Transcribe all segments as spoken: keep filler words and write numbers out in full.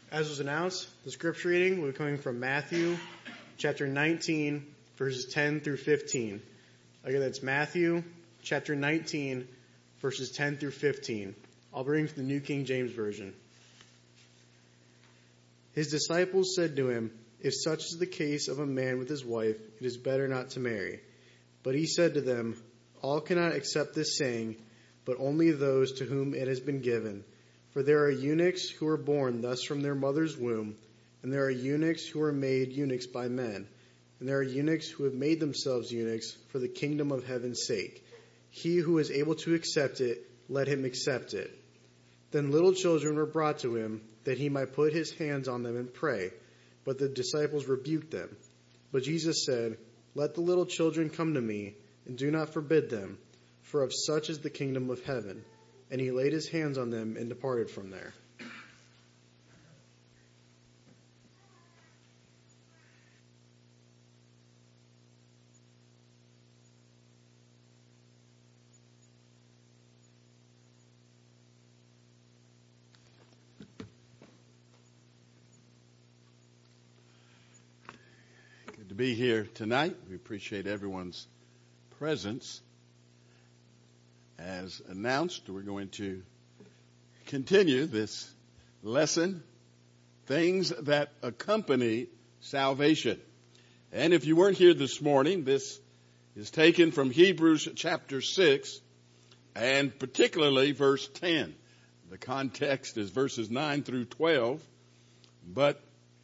As was announced, the scripture reading will be coming from Matthew chapter nineteen, verses ten through fifteen. Again, that's Matthew chapter nineteen, verses ten through fifteen. I'll be reading from the New King James Version. His disciples said to him, "If such is the case of a man with his wife, it is better not to marry." But he said to them, "All cannot accept this saying, but only those to whom it has been given. For there are eunuchs who are born thus from their mother's womb, and there are eunuchs who are made eunuchs by men, and there are eunuchs who have made themselves eunuchs for the kingdom of heaven's sake. He who is able to accept it, let him accept it." Then little children were brought to him, that he might put his hands on them and pray. But the disciples rebuked them. But Jesus said, "Let the little children come to me, and do not forbid them, for of such is the kingdom of heaven." And he laid his hands on them and departed from there. Good to be here tonight. We appreciate everyone's presence. As announced, we're going to continue this lesson, things that accompany salvation. And if you weren't here this morning, this is taken from Hebrews chapter six, and particularly verse ten. The context is verses nine through twelve, but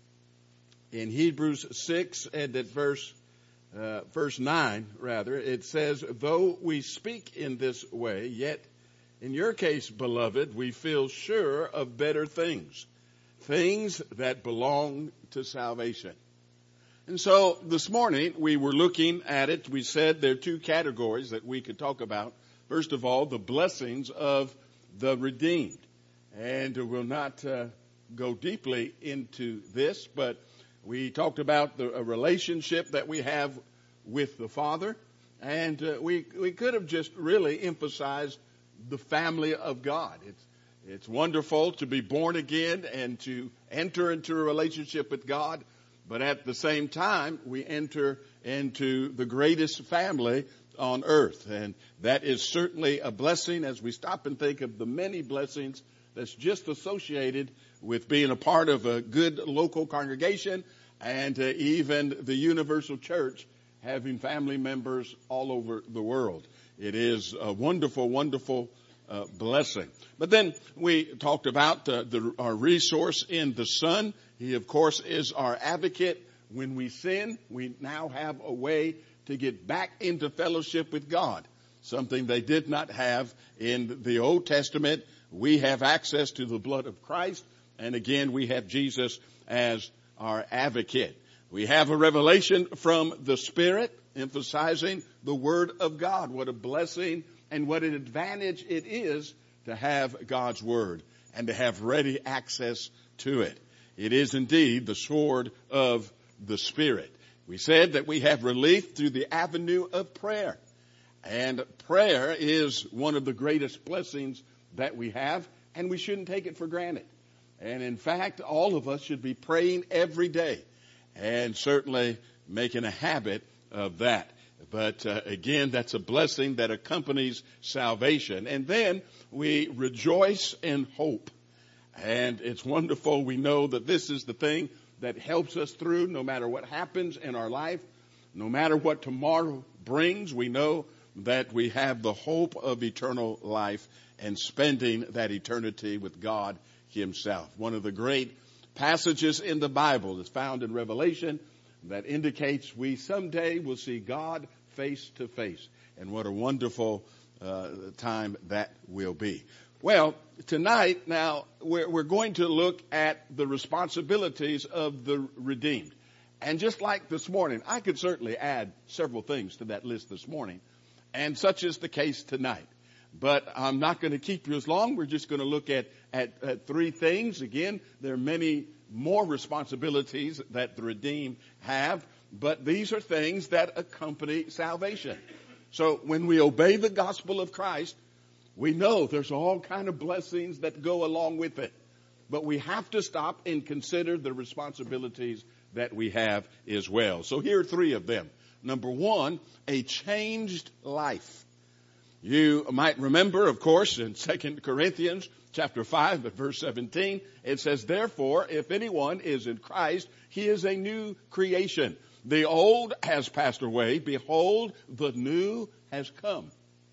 in Hebrews six and at verse Uh, verse nine, rather, it says, "Though we speak in this way, yet in your case, beloved, we feel sure of better things, things that belong to salvation." And so this morning we were looking at it. We said there are two categories that we could talk about. First of all, the blessings of the redeemed. And we'll not uh, go deeply into this, but we talked about the a relationship that we have with the Father, and uh, we we could have just really emphasized the family of God. It's it's wonderful to be born again and to enter into a relationship with God, but at the same time we enter into the greatest family on earth, and that is certainly a blessing as we stop and think of the many blessings that's just associated with being a part of a good local congregation, and uh, even the universal church having family members all over the world. It is a wonderful, wonderful uh, blessing. But then we talked about uh, the, our resource in the Son. He, of course, is our advocate. When we sin, we now have a way to get back into fellowship with God, something they did not have in the Old Testament. We have access to the blood of Christ, and again, we have Jesus as our advocate. We have a revelation from the Spirit, emphasizing the Word of God. What a blessing and what an advantage it is to have God's Word and to have ready access to it. It is indeed the sword of the Spirit. We said that we have relief through the avenue of prayer. And prayer is one of the greatest blessings that we have, and we shouldn't take it for granted. And in fact, all of us should be praying every day, and certainly making a habit of that. But uh, again, that's a blessing that accompanies salvation. And then we rejoice in hope. And it's wonderful. We know that this is the thing that helps us through no matter what happens in our life, no matter what tomorrow brings. We know that we have the hope of eternal life and spending that eternity with God Himself. One of the great passages in the Bible is found in Revelation that indicates we someday will see God face to face. And what a wonderful uh, time that will be. Well, tonight, now, we're, we're going to look at the responsibilities of the redeemed. And just like this morning, I could certainly add several things to that list this morning. And such is the case tonight. But I'm not going to keep you as long. We're just going to look at, at, at three things. Again, there are many more responsibilities that the redeemed have, but these are things that accompany salvation. So when we obey the gospel of Christ, we know there's all kind of blessings that go along with it. but we have to stop and consider the responsibilities that we have as well. So here are three of them. Number one, a changed life. You might remember, of course, in Second Corinthians chapter five, but verse seventeen, it says, therefore, if anyone is in Christ, he is a new creation. The old has passed away. Behold, the new has come.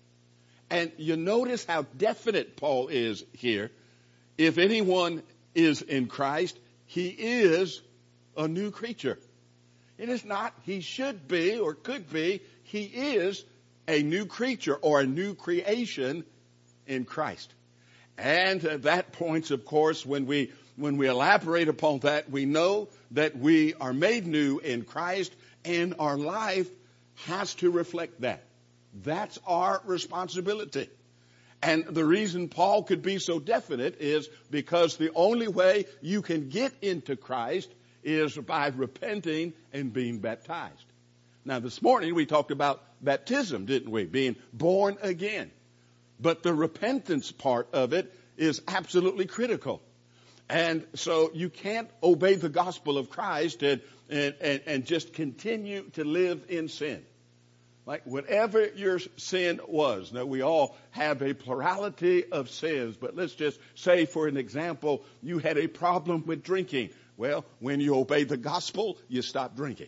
And you notice how definite Paul is here. If anyone is in Christ, he is a new creature. It is not he should be or could be. He is a new creature or a new creation in Christ. And uh, that points, of course, when we when we elaborate upon that, we know that we are made new in Christ, and our life has to reflect that. That's our responsibility. And the reason Paul could be so definite is because the only way you can get into Christ is by repenting and being baptized. Now, this morning we talked about baptism, didn't we? Being born again. But the repentance part of it is absolutely critical. And so you can't obey the gospel of Christ and, and, and, and just continue to live in sin. Like whatever your sin was. Now, we all have a plurality of sins, but let's just say, for an example, you had a problem with drinking. Well, when you obey the gospel, you stop drinking.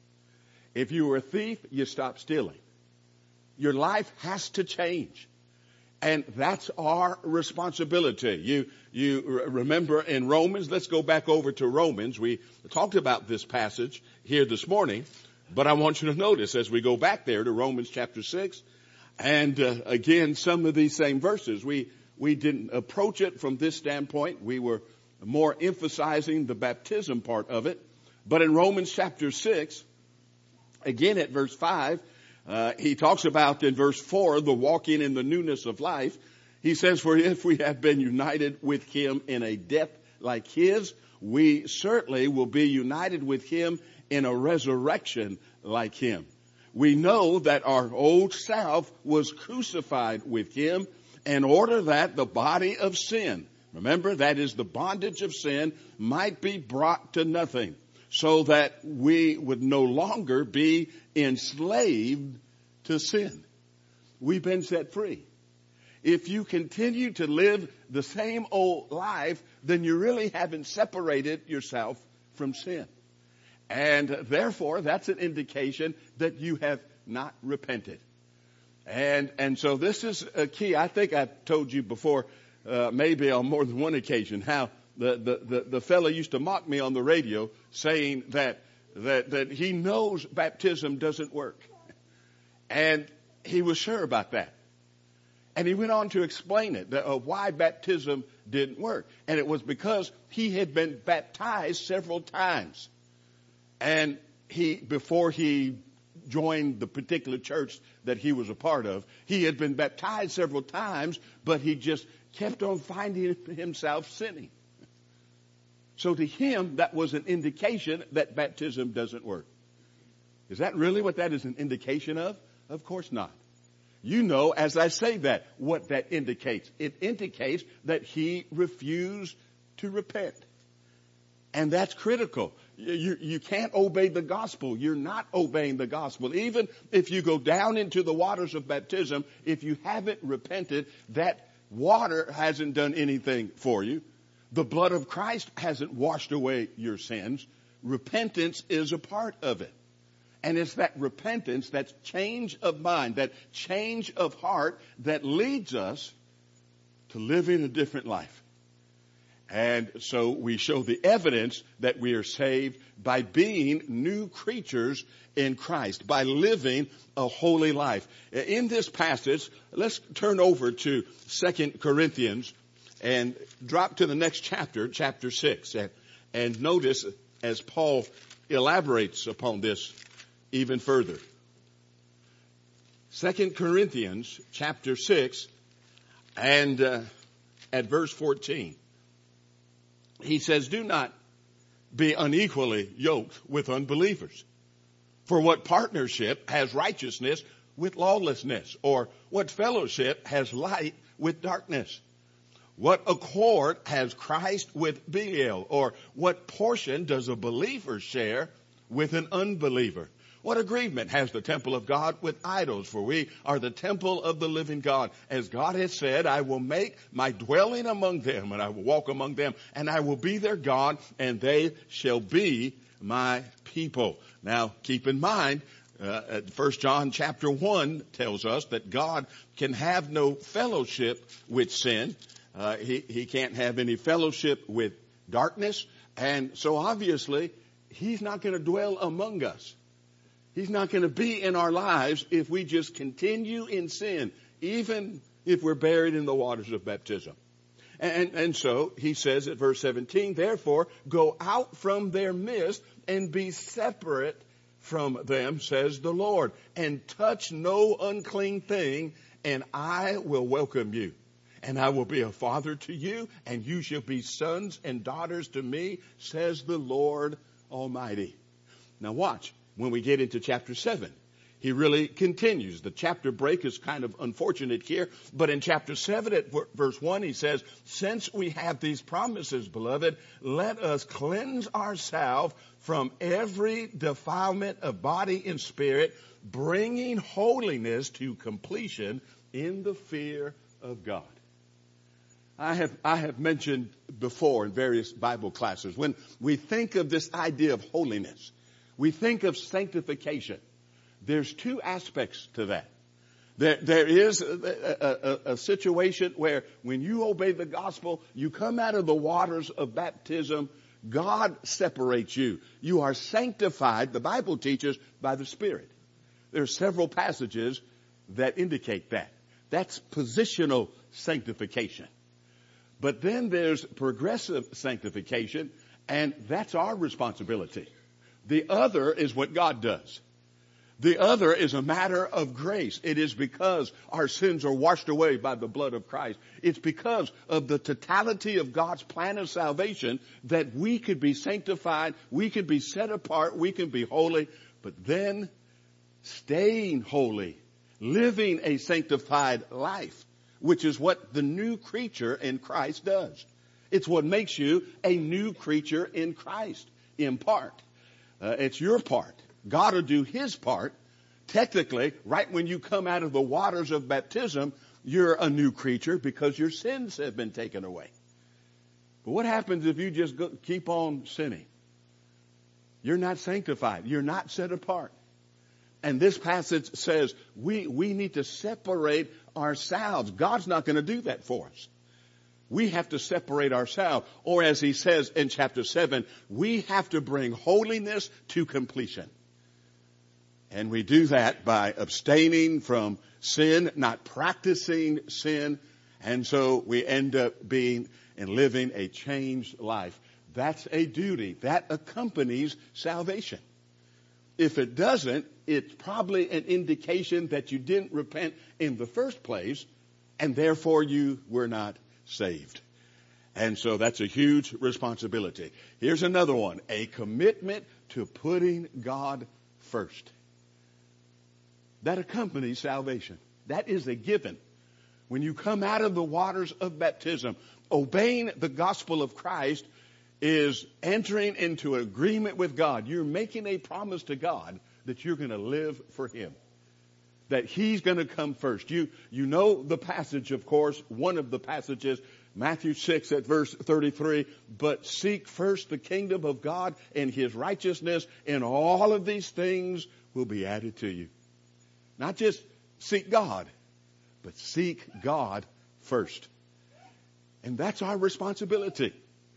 If you were a thief, you stop stealing. Your life has to change. And that's our responsibility. You, you remember in Romans, let's go back over to Romans. We talked about this passage here this morning. But I want you to notice as we go back there to Romans chapter six, and uh, again, some of these same verses, we, we didn't approach it from this standpoint. We were more emphasizing the baptism part of it. But in Romans chapter six, again at verse five, uh, he talks about in verse four, the walking in the newness of life. He says, for if we have been united with him in a death like his, we certainly will be united with him in a resurrection like him. We know that our old self was crucified with him in order that the body of sin, remember that is the bondage of sin, might be brought to nothing, so that we would no longer be enslaved to sin. We've been set free. If you continue to live the same old life, then you really haven't separated yourself from sin. And therefore, that's an indication that you have not repented. And and so this is a key. I think I told you before, uh, maybe on more than one occasion, how the, the, the, the fellow used to mock me on the radio saying that, that, that he knows baptism doesn't work. And he was sure about that. And he went on to explain it, that, uh, why baptism didn't work. And it was because he had been baptized several times. And he, before he joined the particular church that he was a part of, he had been baptized several times, but he just kept on finding himself sinning. So to him, that was an indication that baptism doesn't work. Is that really what that is an indication of? Of course not. You know, as I say that, what that indicates. It indicates that he refused to repent. And that's critical. You, you can't obey the gospel. You're not obeying the gospel. Even if you go down into the waters of baptism, if you haven't repented, that water hasn't done anything for you. The blood of Christ hasn't washed away your sins. Repentance is a part of it. And it's that repentance, that change of mind, that change of heart that leads us to living a different life. And so we show the evidence that we are saved by being new creatures in Christ, by living a holy life. In this passage, let's turn over to Second Corinthians and drop to the next chapter, chapter six. And, and notice as Paul elaborates upon this even further. Second Corinthians chapter six and uh, at verse fourteen. He says, do not be unequally yoked with unbelievers. For what partnership has righteousness with lawlessness? Or what fellowship has light with darkness? What accord has Christ with Belial? Or what portion does a believer share with an unbeliever? What agreement has the temple of God with idols? For we are the temple of the living God. As God has said, I will make my dwelling among them, and I will walk among them, and I will be their God, and they shall be my people. Now, keep in mind, uh, First John chapter one tells us that God can have no fellowship with sin. Uh, he, he can't have any fellowship with darkness. And so obviously, he's not going to dwell among us. He's not going to be in our lives if we just continue in sin, even if we're buried in the waters of baptism. And, and so he says at verse seventeen, therefore go out from their midst and be separate from them, says the Lord, and touch no unclean thing, and I will welcome you. And I will be a father to you, and you shall be sons and daughters to me, says the Lord Almighty. Now watch. When we get into chapter seven, he really continues. The chapter break is kind of unfortunate here, but in chapter seven at verse one, he says, since we have these promises, beloved, let us cleanse ourselves from every defilement of body and spirit, bringing holiness to completion in the fear of God. I have, I have mentioned before in various Bible classes, when we think of this idea of holiness, we think of sanctification. There's two aspects to that. There, there is a, a, a situation where when you obey the gospel, you come out of the waters of baptism, God separates you. You are sanctified, the Bible teaches, by the Spirit. There are several passages that indicate that. That's positional sanctification. But then there's progressive sanctification, and that's our responsibility. The other is what God does. The other is a matter of grace. It is because our sins are washed away by the blood of Christ. It's because of the totality of God's plan of salvation that we could be sanctified, we could be set apart, we can be holy, but then staying holy, living a sanctified life, which is what the new creature in Christ does. It's what makes you a new creature in Christ, in part. Uh, it's your part. God will do his part. Technically, right when you come out of the waters of baptism, you're a new creature because your sins have been taken away. But what happens if you just go, keep on sinning? You're not sanctified. You're not set apart. And this passage says we, we need to separate ourselves. God's not going to do that for us. We have to separate ourselves. Or as he says in chapter seven, we have to bring holiness to completion. And we do that by abstaining from sin, not practicing sin. And so we end up being and living a changed life. That's a duty. That accompanies salvation. If it doesn't, it's probably an indication that you didn't repent in the first place, and therefore you were not saved. And so that's a huge responsibility. Here's another one. A commitment to putting God first. That accompanies salvation. That is a given. When you come out of the waters of baptism, obeying the gospel of Christ is entering into agreement with God. You're making a promise to God that you're going to live for him. That he's going to come first. You, you know the passage, of course, one of the passages, Matthew six at verse thirty-three, but seek first the kingdom of God and his righteousness, and all of these things will be added to you. Not just seek God, but seek God first. And that's our responsibility.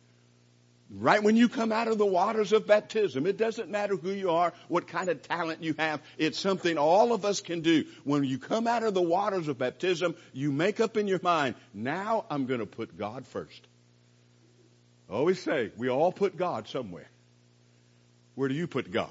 Right when you come out of the waters of baptism, it doesn't matter who you are, what kind of talent you have. It's something all of us can do. When you come out of the waters of baptism, you make up in your mind, now I'm going to put God first. I always say, we all put God somewhere. Where do you put God?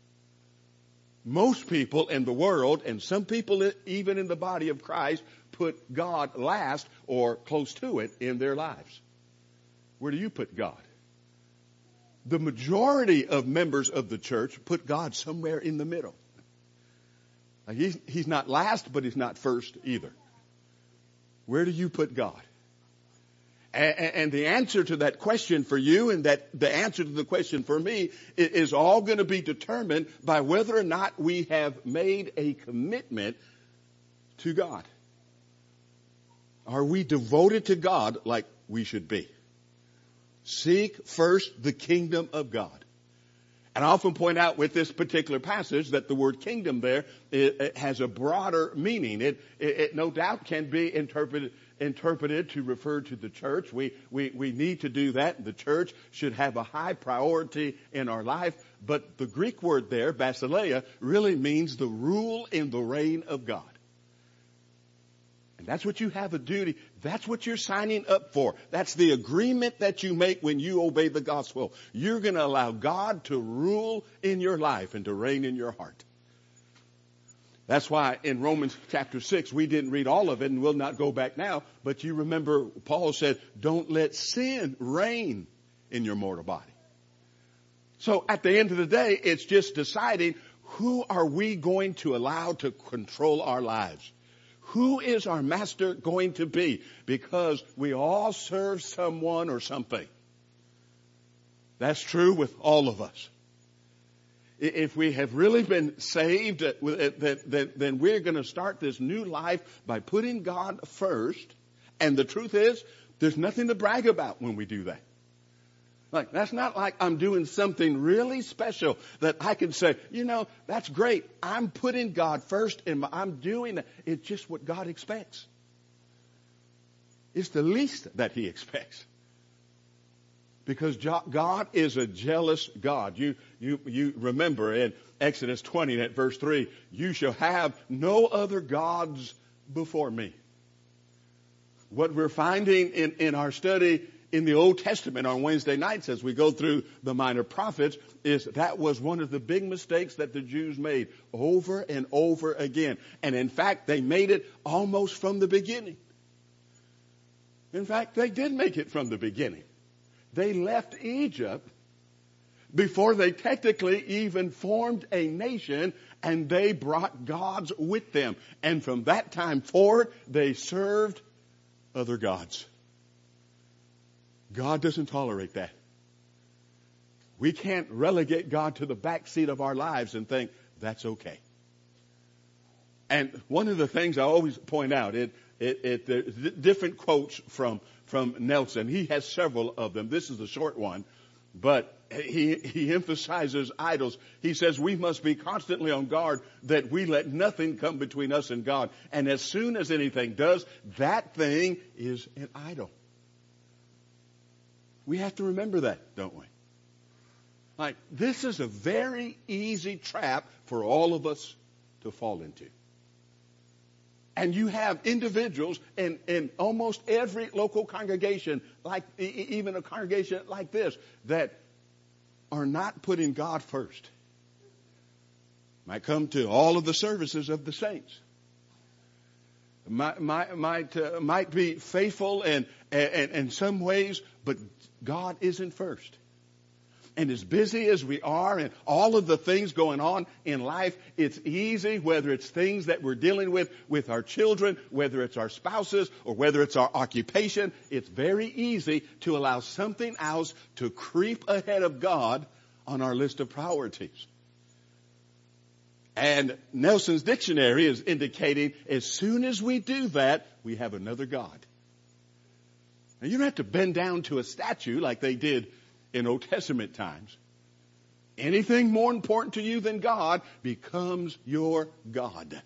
Most people in the world, and some people even in the body of Christ, put God last or close to it in their lives. Where do you put God? The majority of members of the church put God somewhere in the middle. He's, he's not last, but he's not first either. Where do you put God? And the answer to that question for you and that the answer to the question for me is all going to be determined by whether or not we have made a commitment to God. Are we devoted to God like we should be? Seek first the kingdom of God. And I often point out with this particular passage that the word kingdom there it, it has a broader meaning. It, it, it no doubt can be interpreted interpreted to refer to the church. We, we, we need to do that. The church should have a high priority in our life. But the Greek word there, basileia, really means the rule and the reign of God. And that's what you have a duty. That's what you're signing up for. That's the agreement that you make when you obey the gospel. You're going to allow God to rule in your life and to reign in your heart. That's why in Romans chapter six, we didn't read all of it and we'll not go back now. But you remember Paul said, don't let sin reign in your mortal body. So at the end of the day, it's just deciding who are we going to allow to control our lives? Who is our master going to be? Because we all serve someone or something. That's true with all of us. If we have really been saved, then we're going to start this new life by putting God first. And the truth is, there's nothing to brag about when we do that. Like, that's not like I'm doing something really special that I can say, you know, that's great. I'm putting God first and I'm doing it. It's just what God expects. It's the least that he expects. Because God is a jealous God. You, you, you remember in Exodus twenty at verse three, you shall have no other gods before me. What we're finding in, in our study in the Old Testament on Wednesday nights as we go through the minor prophets is that was one of the big mistakes that the Jews made over and over again. And in fact, they made it almost from the beginning. In fact, they did make it from the beginning. They left Egypt before they technically even formed a nation, and they brought gods with them. And from that time forward, they served other gods. God doesn't tolerate that. We can't relegate God to the back seat of our lives and think that's okay. And one of the things I always point out, it, it, it, there's different quotes from, from Nelson. He has several of them. This is a short one, but he, he emphasizes idols. He says we must be constantly on guard that we let nothing come between us and God. And as soon as anything does, that thing is an idol. We have to remember that, don't we? Like, this is a very easy trap for all of us to fall into. And you have individuals in, in almost every local congregation, like even a congregation like this, that are not putting God first. Might come to all of the services of the saints. Might, might, might, uh, might be faithful in, in, in some ways, but God isn't first. And as busy as we are and all of the things going on in life, it's easy, whether it's things that we're dealing with with our children, whether it's our spouses, or whether it's our occupation, it's very easy to allow something else to creep ahead of God on our list of priorities. And Nelson's dictionary is indicating as soon as we do that, we have another God. Now, you don't have to bend down to a statue like they did in Old Testament times. Anything more important to you than God becomes your God.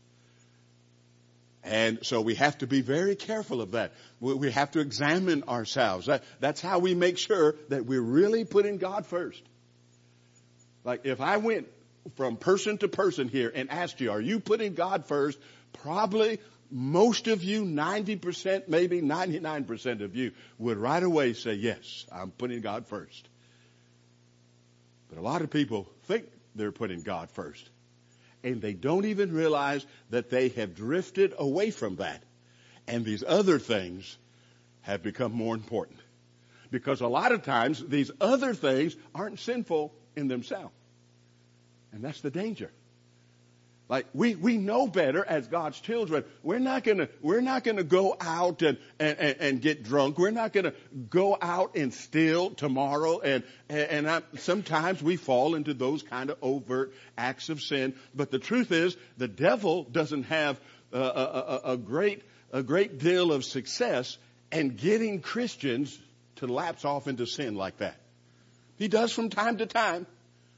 And so we have to be very careful of that. We have to examine ourselves. That, that's how we make sure that we're really putting God first. Like if I went from person to person here and asked you, are you putting God first? Probably most of you, ninety percent, maybe ninety-nine percent of you would right away say, yes, I'm putting God first. But a lot of people think they're putting God first. And they don't even realize that they have drifted away from that. And these other things have become more important. Because a lot of times these other things aren't sinful in themselves. And that's the danger. Like we, we know better as God's children. We're not gonna, we're not gonna go out and, and, and, and get drunk. We're not gonna go out and steal tomorrow. And, and, and I, sometimes we fall into those kind of overt acts of sin. But the truth is, the devil doesn't have a, a, a, a great, a great deal of success in getting Christians to lapse off into sin like that. He does from time to time.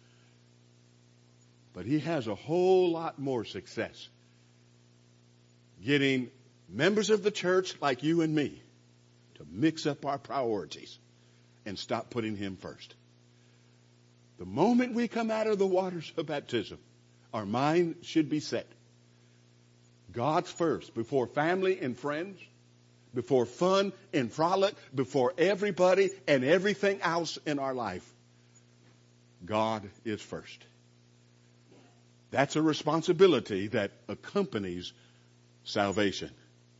But he has a whole lot more success getting members of the church like you and me to mix up our priorities and stop putting him first. The moment we come out of the waters of baptism, our mind should be set. God's first, before family and friends, before fun and frolic, before everybody and everything else in our life. God is first. That's a responsibility that accompanies salvation.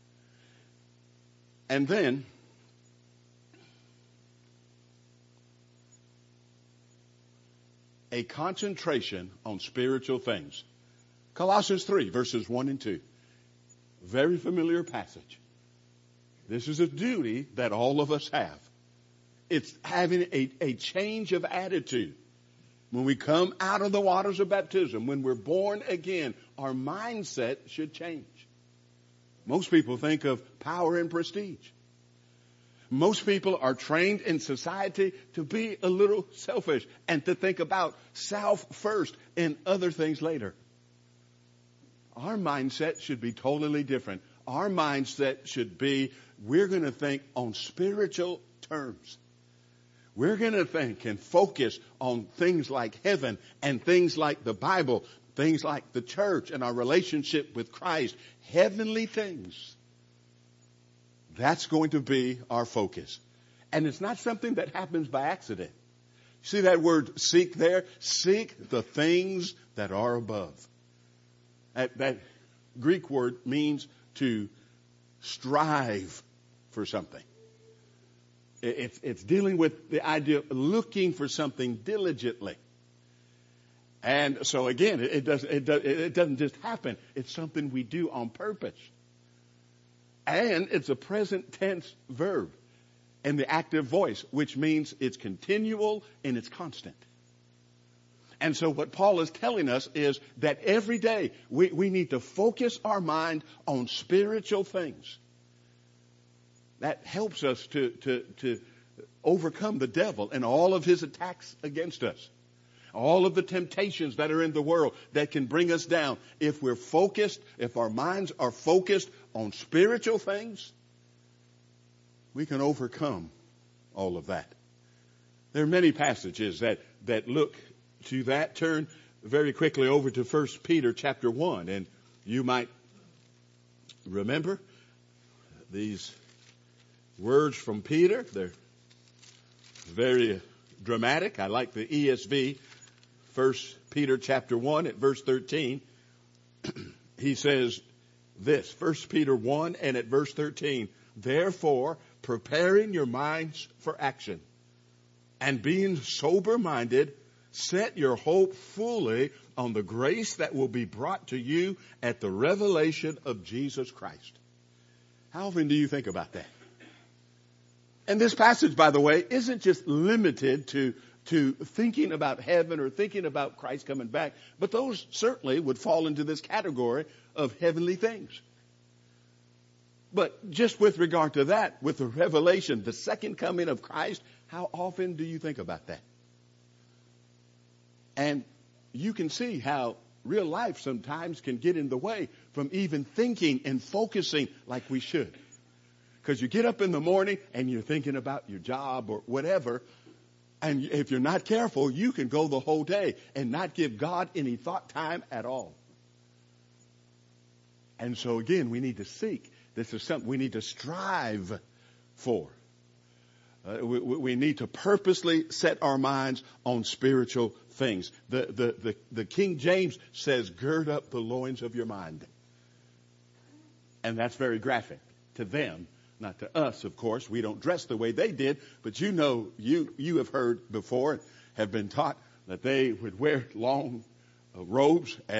And then, a concentration on spiritual things. Colossians three, verses one and two. Very familiar passage. This is a duty that all of us have. It's having a, a change of attitude. When we come out of the waters of baptism, when we're born again, our mindset should change. Most people think of power and prestige. Most people are trained in society to be a little selfish and to think about self first and other things later. Our mindset should be totally different. Our mindset should be, we're going to think on spiritual terms. We're going to think and focus on things like heaven and things like the Bible, things like the church and our relationship with Christ, heavenly things. That's going to be our focus. And it's not something that happens by accident. See that word seek there? Seek the things that are above. That, that Greek word means to strive for something. It's, it's dealing with the idea of looking for something diligently. And so again, it, doesn't, it, does, it doesn't just happen. It's something we do on purpose. And it's a present tense verb in the active voice, which means it's continual and it's constant. And so what Paul is telling us is that every day we, we need to focus our mind on spiritual things. That helps us to, to, to overcome the devil and all of his attacks against us. All of the temptations that are in the world that can bring us down. If we're focused, if our minds are focused on spiritual things, we can overcome all of that. There are many passages that, that look to that. Turn very quickly over to First Peter chapter one, and you might remember these words from Peter. They're very dramatic. I like the E S V. First Peter chapter one at verse thirteen. He says this, First Peter one and at verse thirteen. Therefore, preparing your minds for action and being sober-minded, set your hope fully on the grace that will be brought to you at the revelation of Jesus Christ. How often do you think about that? And this passage, by the way, isn't just limited to, to thinking about heaven or thinking about Christ coming back, but those certainly would fall into this category of heavenly things. But just with regard to that, with the revelation, the second coming of Christ, how often do you think about that? And you can see how real life sometimes can get in the way from even thinking and focusing like we should. Because you get up in the morning and you're thinking about your job or whatever. And if you're not careful, you can go the whole day and not give God any thought time at all. And so again, we need to seek. This is something we need to strive for. Uh, we, we need to purposely set our minds on spiritual things. The, the, the, the King James says, gird up the loins of your mind. And that's very graphic to them. Not to us, of course. We don't dress the way they did. But you know, you, you have heard before, have been taught that they would wear long uh, robes and,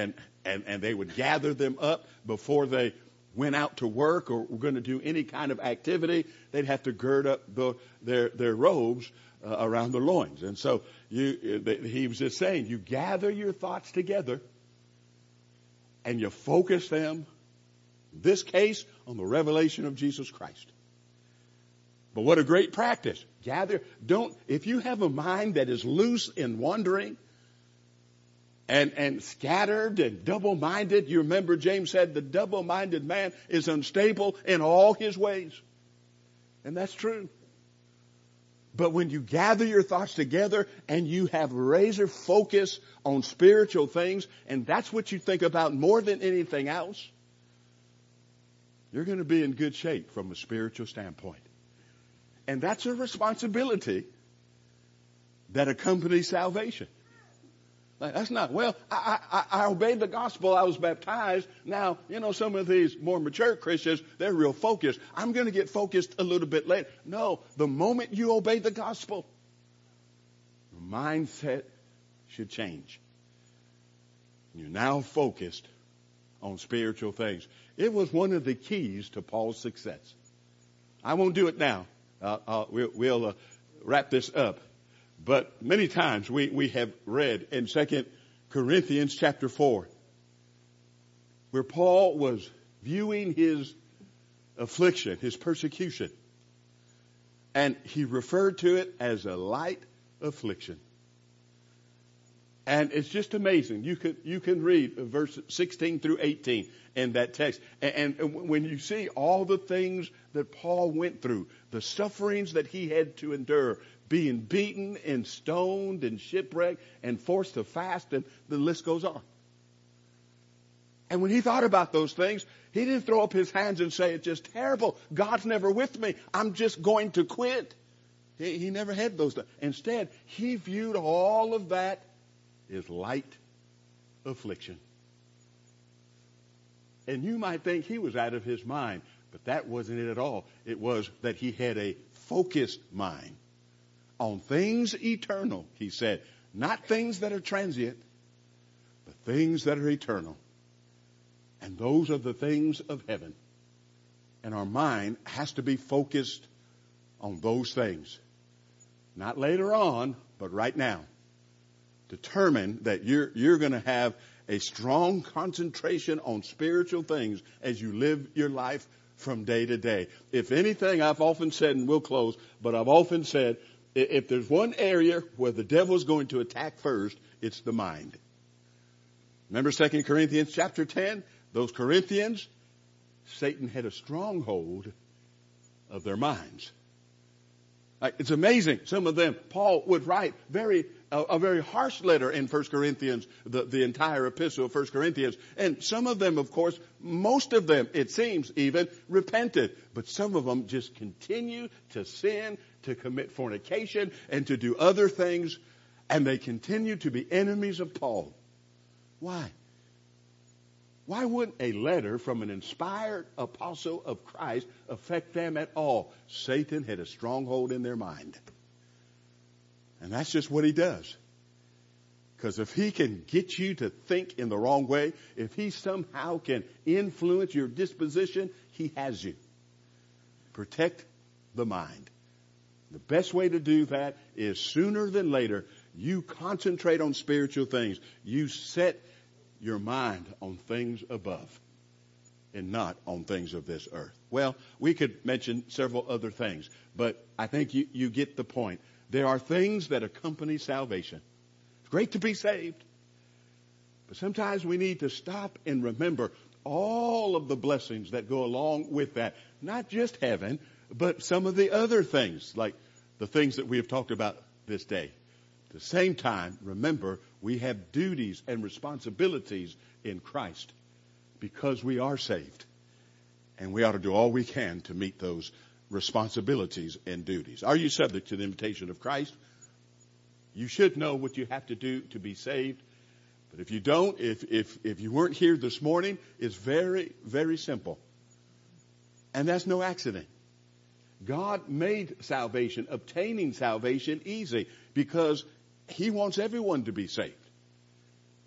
and, and they would gather them up before they went out to work or were going to do any kind of activity. They'd have to gird up the, their, their robes uh, around their loins. And so you, uh, he was just saying, you gather your thoughts together and you focus them, in this case, on the revelation of Jesus Christ. But what a great practice. Gather, don't, if you have a mind that is loose and wandering and, and scattered and double-minded, you remember James said the double-minded man is unstable in all his ways. And that's true. But when you gather your thoughts together and you have razor focus on spiritual things, and that's what you think about more than anything else, you're going to be in good shape from a spiritual standpoint. And that's a responsibility that accompanies salvation. Like, that's not, well, I, I, I obeyed the gospel. I was baptized. Now, you know, some of these more mature Christians, they're real focused. I'm going to get focused a little bit later. No, the moment you obey the gospel, your mindset should change. You're now focused on spiritual things. It was one of the keys to Paul's success. I won't do it now. Uh, uh, we'll, we'll uh, wrap this up. But many times we, we have read in Second Corinthians chapter four, where Paul was viewing his affliction, his persecution, and he referred to it as a light affliction. And it's just amazing. You can, you can read verse sixteen through eighteen in that text. And, and when you see all the things that Paul went through, the sufferings that he had to endure, being beaten and stoned and shipwrecked and forced to fast, and the list goes on. And when he thought about those things, he didn't throw up his hands and say, it's just terrible. God's never with me. I'm just going to quit. He, he never had those things. Instead, he viewed all of that is light affliction. And you might think he was out of his mind, but that wasn't it at all. It was that he had a focused mind on things eternal, he said. Not things that are transient, but things that are eternal. And those are the things of heaven. And our mind has to be focused on those things. Not later on, but right now. Determine that you're, you're going to have a strong concentration on spiritual things as you live your life from day to day. If anything, I've often said, and we'll close, but I've often said, if there's one area where the devil's going to attack first, it's the mind. Remember Second Corinthians chapter ten? Those Corinthians, Satan had a stronghold of their minds. It's amazing. Some of them, Paul would write very a, a very harsh letter in First Corinthians, the, the entire epistle of First Corinthians. And some of them, of course, most of them, it seems even, repented. But some of them just continue to sin, to commit fornication, and to do other things. And they continue to be enemies of Paul. Why? Why wouldn't a letter from an inspired apostle of Christ affect them at all? Satan had a stronghold in their mind. And that's just what he does. Because if he can get you to think in the wrong way, if he somehow can influence your disposition, he has you. Protect the mind. The best way to do that is sooner than later, you concentrate on spiritual things. You set your mind on things above and not on things of this earth. Well, we could mention several other things, but I think you, you get the point. There are things that accompany salvation. It's great to be saved, but sometimes we need to stop and remember all of the blessings that go along with that. Not just heaven, but some of the other things, like the things that we have talked about this day. At the same time, remember, we have duties and responsibilities in Christ because we are saved. And we ought to do all we can to meet those responsibilities and duties. Are you subject to the invitation of Christ? You should know what you have to do to be saved. But if you don't, if, if, if you weren't here this morning, it's very, very simple. And that's no accident. God made salvation, obtaining salvation, easy because he wants everyone to be saved.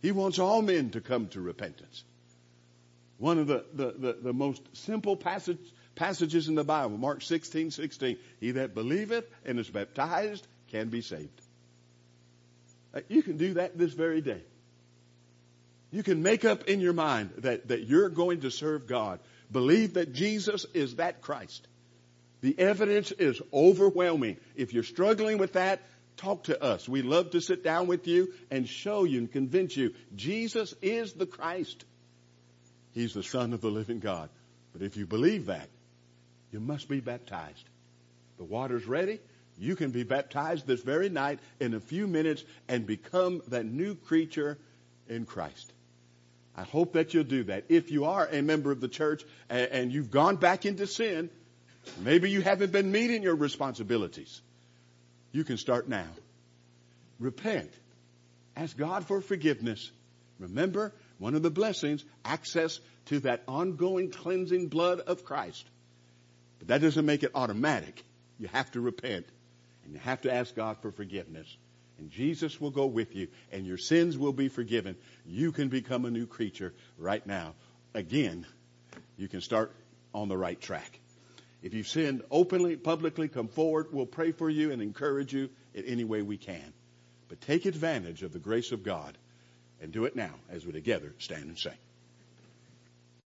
He wants all men to come to repentance. One of the, the, the, the most simple passage, passages in the Bible, Mark sixteen sixteen. He that believeth and is baptized can be saved. You can do that this very day. You can make up in your mind that, that you're going to serve God. Believe that Jesus is that Christ. The evidence is overwhelming. If you're struggling with that, talk to us. We love to sit down with you and show you and convince you Jesus is the Christ. He's the Son of the living God. But if you believe that, you must be baptized. The water's ready. You can be baptized this very night in a few minutes and become that new creature in Christ. I hope that you'll do that. If you are a member of the church and, and you've gone back into sin, maybe you haven't been meeting your responsibilities, you can start now. Repent. Ask God for forgiveness. Remember, one of the blessings, access to that ongoing cleansing blood of Christ. But that doesn't make it automatic. You have to repent. And you have to ask God for forgiveness. And Jesus will go with you. And your sins will be forgiven. You can become a new creature right now. Again, you can start on the right track. If you've sinned openly, publicly, come forward. We'll pray for you and encourage you in any way we can. But take advantage of the grace of God. And do it now as we together stand and sing.